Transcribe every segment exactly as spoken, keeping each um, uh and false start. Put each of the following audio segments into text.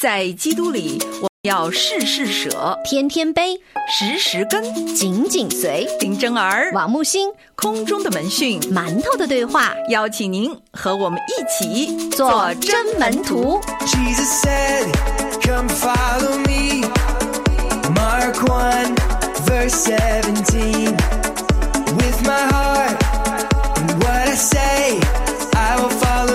在基督里，我要事事舍， 天天悲， 时时跟， 紧紧随。 林真儿、 王木星， 空中的门讯， 馒头的对话， 邀请您和我们一起做真门徒。 Jesus said, come follow me. Mark one, verse seventeen. With my heart and what I say, I will follow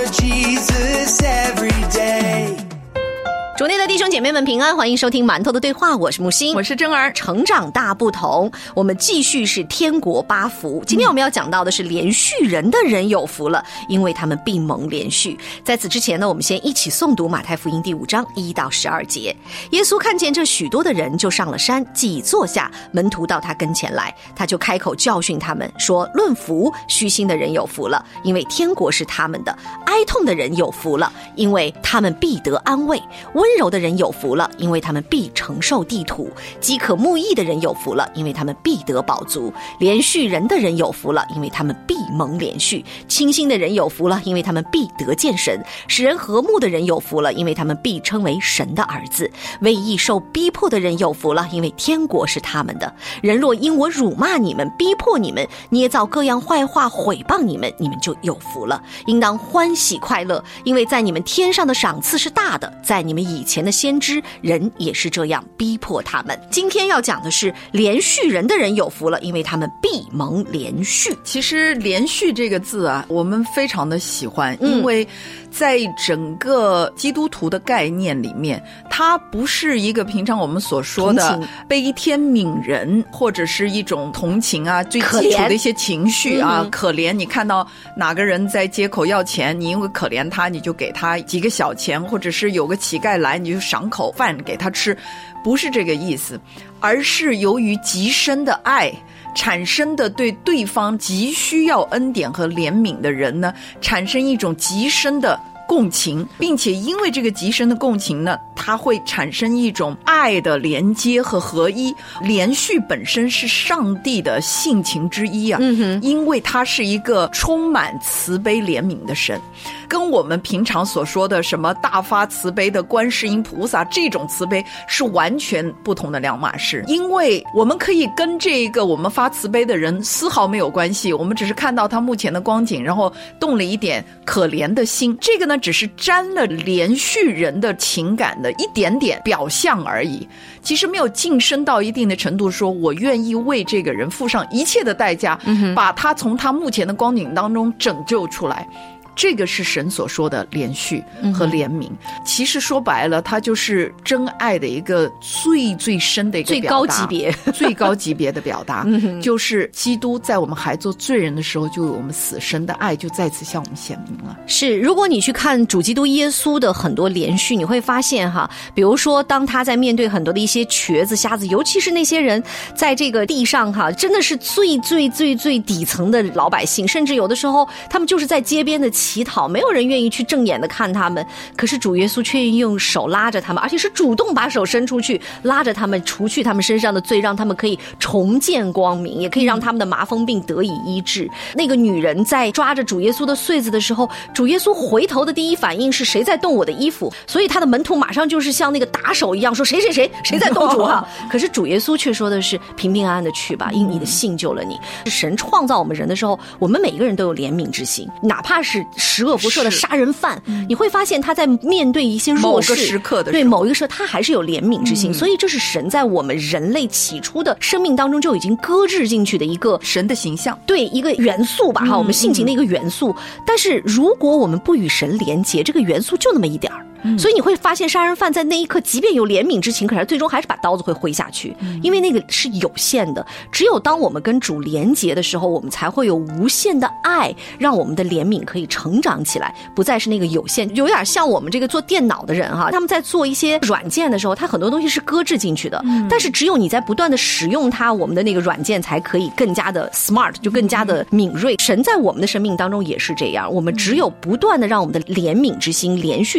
Jesus every day. 主内的弟兄姐妹们平安，欢迎收听馒头的对话，我是木星， 我是真儿。 成长大不同，我们继续是天国八福。今天我们要讲到的是连续人的人有福了，因为他们必蒙连续。在此之前呢，我们先一起诵读马太福音第五章一到十二节。耶稣看见这许多的人，就上了山，既坐下，门徒到他跟前来，他就开口教训他们说，论福，虚心的人有福了，因为天国是他们的；哀痛的人有福了，因为他们必得安慰；温柔的人有福了，因为他们必承受地土；饥渴慕义的人有福了，因为他们必得饱足；连续人的人有福了，因为他们必蒙连续；清心的人有福了，因为他们必得见神；使人和睦的人有福了，因为他们必称为神的儿子；为义受逼迫的人有福了，因为天国是他们的。人若因我辱骂你们，逼迫你们，捏造各样坏话毁谤你们，你们就有福了。应当欢喜快乐，因为在你们天上的赏赐是大的，在你们以前的先知人也是这样逼迫他们。今天要讲的是连续人的人有福了，因为他们必蒙连续。 其实连续这个字啊，我们非常的喜欢，因为在整个基督徒的概念里面，它不是一个平常我们所说的悲天悯人，或者是一种同情啊，最基础的一些情绪啊，可 怜,、嗯、可怜你看到哪个人在街口要钱，你因为可怜他，你就给他几个小钱，或者是有个乞丐来，你就赏口饭给他吃，不是这个意思，而是由于极深的爱产生的对对方极需要恩典和怜悯的人呢，产生一种极深的共情，并且因为这个极深的共情呢，它会产生一种爱的连接和合一。连续本身是上帝的性情之一啊，嗯哼，因为它是一个充满慈悲怜悯的神，跟我们平常所说的什么大发慈悲的观世音菩萨这种慈悲是完全不同的两码事。因为我们可以跟这个我们发慈悲的人丝毫没有关系，我们只是看到他目前的光景，然后动了一点可怜的心，这个呢只是沾了连续人的情感的一点点表象而已，其实没有晋升到一定的程度，说我愿意为这个人付上一切的代价，嗯，把他从他目前的光景当中拯救出来。这个是神所说的连续和怜悯，嗯，其实说白了，它就是真爱的一个最最深的一个表达，最高级别最高级别的表达，嗯，就是基督在我们还做罪人的时候，就有我们死神的爱就再次向我们显明了。 是，如果你去看主基督耶稣的很多连续，你会发现哈，比如说当他在面对很多的一些瘸子瞎子，尤其是那些人在这个地上哈，真的是最最最最底层的老百姓，甚至有的时候他们就是在街边的乞讨，没有人愿意去正眼的看他们，可是主耶稣却用手拉着他们，而且是主动把手伸出去拉着他们，除去他们身上的罪，让他们可以重见光明，也可以让他们的麻风病得以医治。那个女人在抓着主耶稣的穗子的时候，主耶稣回头的第一反应是谁在动我的衣服，所以他的门徒马上就是像那个打手一样说谁谁谁谁在动主啊可是主耶稣却说的是平平安安的去吧，因你的信救了你。神创造我们人的时候，我们每一个人都有怜悯之心，哪怕是十恶不赦的杀人犯，你会发现他在面对一些弱势某个时刻的时候， 对某一个时候他还是有怜悯之心，嗯，所以这是神在我们人类起初的生命当中就已经搁置进去的一个神的形象， 对，一个元素吧，哈，嗯，我们性情的一个元素，嗯，但是如果我们不与神连结，这个元素就那么一点儿，嗯，所以你会发现杀人犯在那一刻即便有怜悯之情，可是最终还是把刀子会挥下去，嗯，因为那个是有限的，只有当我们跟主连结的时候，我们才会有无限的爱，让我们的怜悯可以成长起来，不再是那个有限。有点像我们这个做电脑的人哈，他们在做一些软件的时候，他很多东西是搁置进去的，嗯，但是只有你在不断的使用它，我们的那个软件才可以更加的 smart， 就更加的敏锐。神在我们的生命当中也是这样，我们只有不断的让我们的怜悯之心、连续之心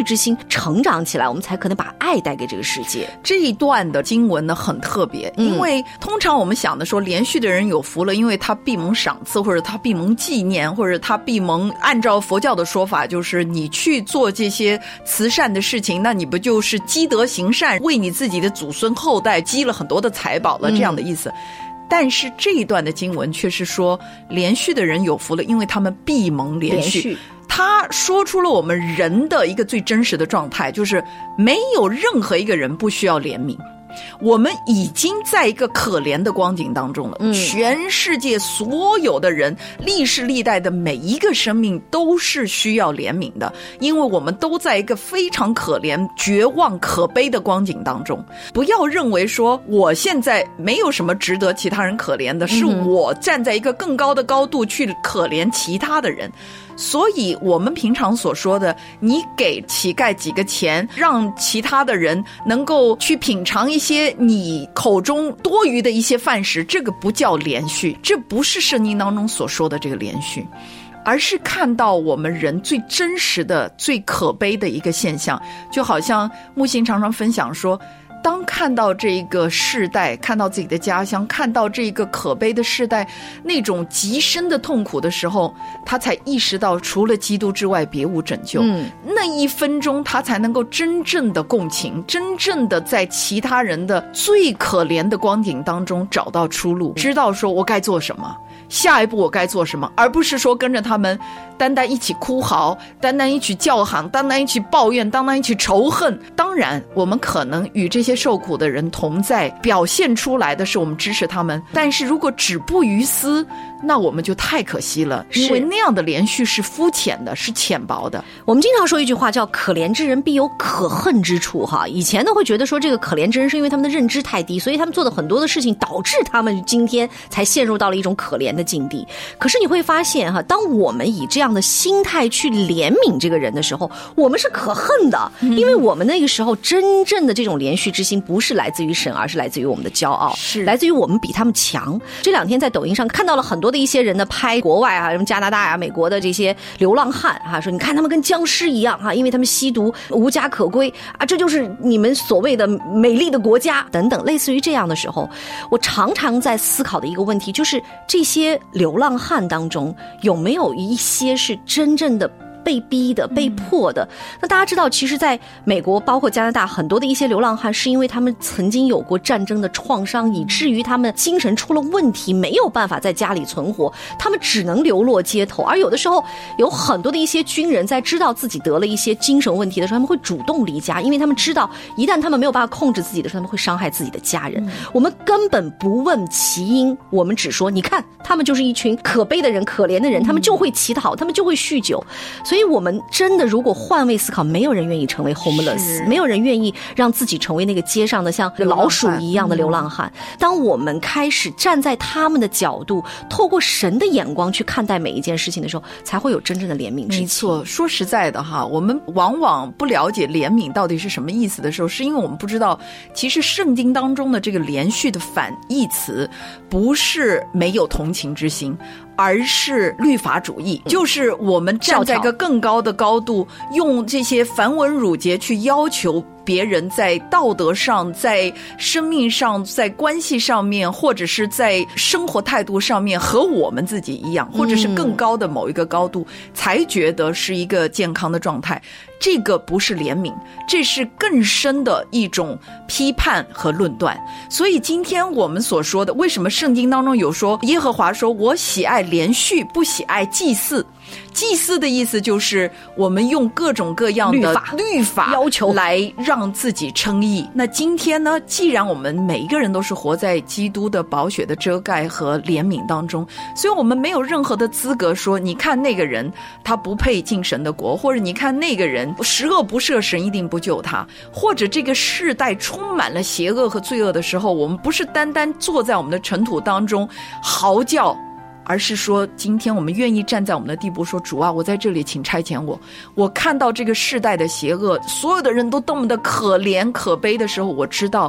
成长起来，我们才可能把爱带给这个世界。 这一段的经文呢很特别，因为通常我们想的说连续的人有福了，因为他必蒙赏赐，或者他必蒙纪念，或者他必蒙，按照佛教的说法，就是你去做这些慈善的事情，那你不就是积德行善，为你自己的祖孙后代积了很多的财宝了，这样的意思。嗯，但是这一段的经文却是说连续的人有福了，因为他们必蒙连续。连续他说出了我们人的一个最真实的状态，就是没有任何一个人不需要怜悯。我们已经在一个可怜的光景当中了，嗯，全世界所有的人，历世历代的每一个生命都是需要怜悯的，因为我们都在一个非常可怜、绝望、可悲的光景当中。不要认为说我现在没有什么值得其他人可怜的，是我站在一个更高的高度去可怜其他的人。所以我们平常所说的，你给乞丐几个钱，让其他的人能够去品尝一些你口中多余的一些饭食，这个不叫连续，这不是圣经当中所说的这个连续，而是看到我们人最真实的、最可悲的一个现象。就好像木星常常分享说，当看到这个世代，看到自己的家乡，看到这个可悲的世代那种极深的痛苦的时候，他才意识到除了基督之外别无拯救。嗯，那一分钟他才能够真正的共情，真正的在其他人的最可怜的光景当中找到出路，知道说我该做什么，下一步我该做什么，而不是说跟着他们单单一起哭嚎，单单一起叫喊，单单一起抱怨，单单一起仇恨。当然我们可能与这些受苦的人同在，表现出来的是我们支持他们，但是如果止步于斯，那我们就太可惜了，因为那样的连续是肤浅的，是浅薄的。 我们经常说一句话叫可怜之人必有可恨之处哈。以前呢会觉得说这个可怜之人是因为他们的认知太低，所以他们做的很多的事情导致他们今天才陷入到了一种可怜的境地。可是你会发现哈，当我们以这样的心态去怜悯这个人的时候，我们是可恨的，因为我们那个时候真正的这种连续之心不是来自于神，而是来自于我们的骄傲，是来自于我们比他们强。这两天在抖音上看到了很多的一些人呢拍国外啊，什么加拿大啊、美国的这些流浪汉啊，说你看他们跟僵尸一样啊，因为他们吸毒无家可归啊，这就是你们所谓的美丽的国家等等，类似于这样的时候，我常常在思考的一个问题就是这些流浪汉当中有没有一些是真正的被逼的、被迫的。那大家知道，其实在美国包括加拿大，很多的一些流浪汉是因为他们曾经有过战争的创伤，以至于他们精神出了问题，没有办法在家里存活，他们只能流落街头。而有的时候有很多的一些军人在知道自己得了一些精神问题的时候，他们会主动离家，因为他们知道一旦他们没有办法控制自己的时候，他们会伤害自己的家人。嗯、我们根本不问其因，我们只说你看他们就是一群可悲的人、可怜的人，他们就会乞讨，他们就会酗酒。所以我们真的如果换位思考，没有人愿意成为 homeless， 没有人愿意让自己成为那个街上的像老鼠一样的流浪汉。当我们开始站在他们的角度，透过神的眼光去看待每一件事情的时候，才会有真正的怜悯之情。 没错，说实在的哈，我们往往不了解怜悯到底是什么意思的时候，是因为我们不知道其实圣经当中的这个连续的反义词不是没有同情之心，而是律法主义，就是我们站在一个更高的高度，用这些繁文缛节去要求别人在道德上、在生命上、在关系上面，或者是在生活态度上面和我们自己一样，或者是更高的某一个高度，才觉得是一个健康的状态。这个不是怜悯，这是更深的一种批判和论断。所以今天我们所说的，为什么圣经当中有说耶和华说我喜爱连续，不喜爱祭祀。祭祀的意思就是我们用各种各样的律法, 律法要求来让自己称义。那今天呢，既然我们每一个人都是活在基督的宝血的遮盖和怜悯当中，所以我们没有任何的资格说你看那个人他不配进神的国，或者你看那个人十恶不赦，神一定不救他，或者这个世代充满了邪恶和罪恶的时候，我们不是单单坐在我们的尘土当中嚎叫，而是说今天我们愿意站在我们的地步说，主啊，我在这里请差遣我，我看到这个世代的邪恶，所有的人都多么的可怜可悲的时候，我知道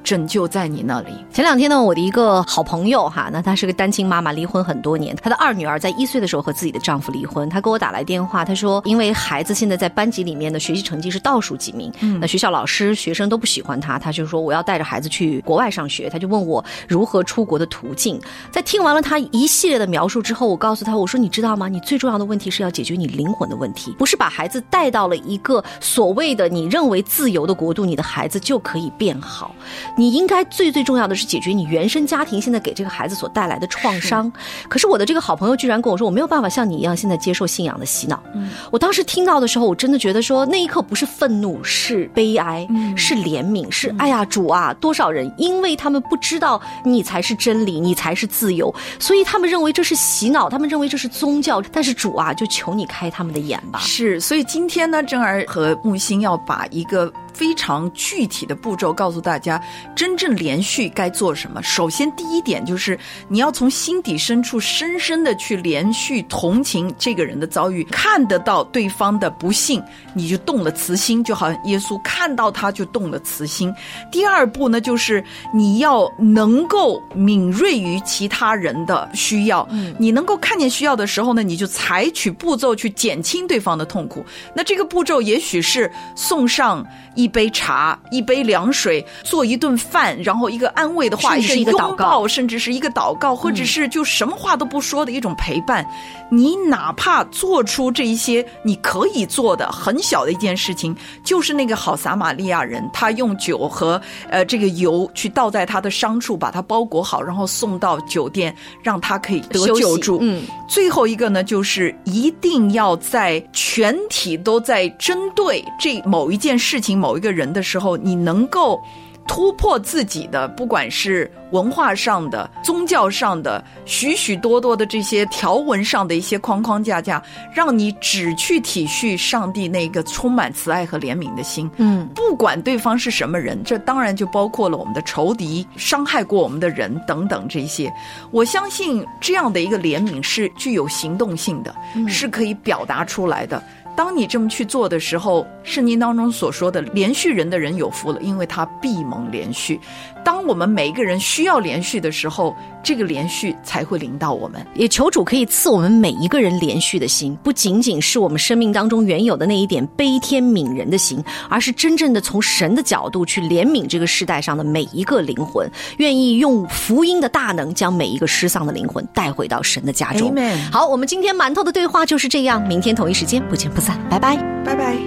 拯救在你那里。 前两天呢，我的一个好朋友哈，那她是个单亲妈妈，离婚很多年，她的二女儿在一岁的时候和自己的丈夫离婚，她给我打来电话，她说因为孩子现在在班级里面的学习成绩是倒数几名，嗯，那学校老师学生都不喜欢她，她就说我要带着孩子去国外上学，她就问我如何出国的途径。在听完了她一系列的描述之后，我告诉她，我说你知道吗，你最重要的问题是要解决你灵魂的问题，不是把孩子带到了一个所谓的你认为自由的国度，你的孩子就可以变好。你应该最最重要的是解决你原生家庭现在给这个孩子所带来的创伤。是，可是我的这个好朋友居然跟我说，我没有办法像你一样现在接受信仰的洗脑。嗯，我当时听到的时候，我真的觉得说那一刻不是愤怒，是悲哀，嗯，是怜悯，是哎呀主啊，多少人因为他们不知道你才是真理，你才是自由，所以他们认为这是洗脑，他们认为这是宗教，但是主啊，就求你开他们的眼吧。 是，所以今天呢，正儿和木星要把一个非常具体的步骤告诉大家，真正连续该做什么。首先第一点就是你要从心底深处深深的去连续同情这个人的遭遇，看得到对方的不幸，你就动了慈心，就好像耶稣看到他就动了慈心。第二步呢，就是你要能够敏锐于其他人的需要，嗯，你能够看见需要的时候呢，你就采取步骤去减轻对方的痛苦。那这个步骤也许是送上一杯茶，一杯凉水，做一顿饭，然后一个安慰的话， 一个祷告， 甚至是一个祷告，或者是就什么话都不说的一种陪伴。嗯，你哪怕做出这一些你可以做的很小的一件事情，就是那个好撒玛利亚人，他用酒和呃这个油去倒在他的伤处，把他包裹好，然后送到酒店，让他可以得救助。嗯，最后一个呢，就是一定要在全体都在针对这某一件事情某一个人的时候，你能够突破自己的不管是文化上的宗教上的许许多多的这些条文上的一些框框架架，让你只去体恤上帝那个充满慈爱和怜悯的心。嗯，不管对方是什么人，这当然就包括了我们的仇敌，伤害过我们的人等等这些。我相信这样的一个怜悯是具有行动性的，嗯，是可以表达出来的。当你这么去做的时候，圣经当中所说的连续人的人有福了，因为他必蒙连续。当我们每一个人需要连续的时候，这个连续才会临到我们。 也求主可以赐我们每一个人连续的心，不仅仅是我们生命当中原有的那一点悲天悯人的心，而是真正的从神的角度去怜悯这个世代上的每一个灵魂，愿意用福音的大能将每一个失丧的灵魂带回到神的家中。 Amen。 好，我们今天馒头的对话就是这样，明天同一时间不见不散，拜拜拜拜。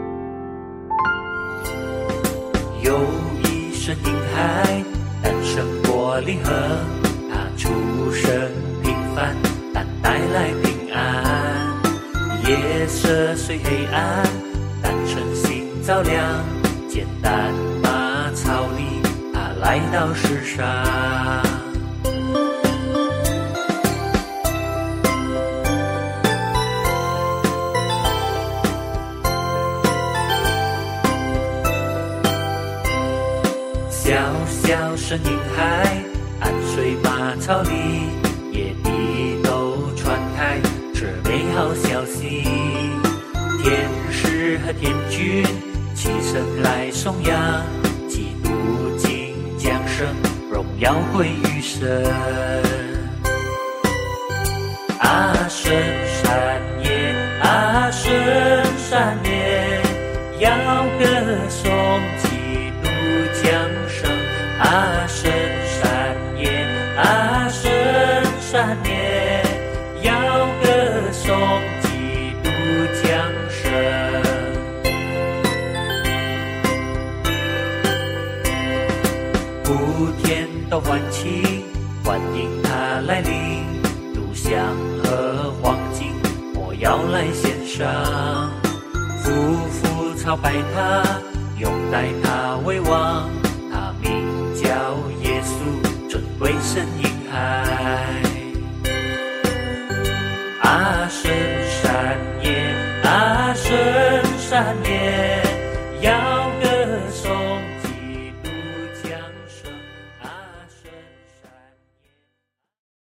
有一声婴孩诞生过离合，他出生平凡但带来平安，夜色虽黑暗但晨星照亮，简单马槽里他来到世上。小小身婴孩安睡马槽里，野地都传开这美好消息，天使和天君齐声来颂扬，基督竟降生，荣耀归于神。啊深山野，啊深山野，要歌颂基督降生。啊深山野，啊深山野，要歌颂基督降生。普天都欢庆，欢迎他来临，炉香和黄金我要来献上，夫妇朝拜他，拥戴他为王，他名叫耶稣，尊贵神婴孩。啊深山野，啊深山野，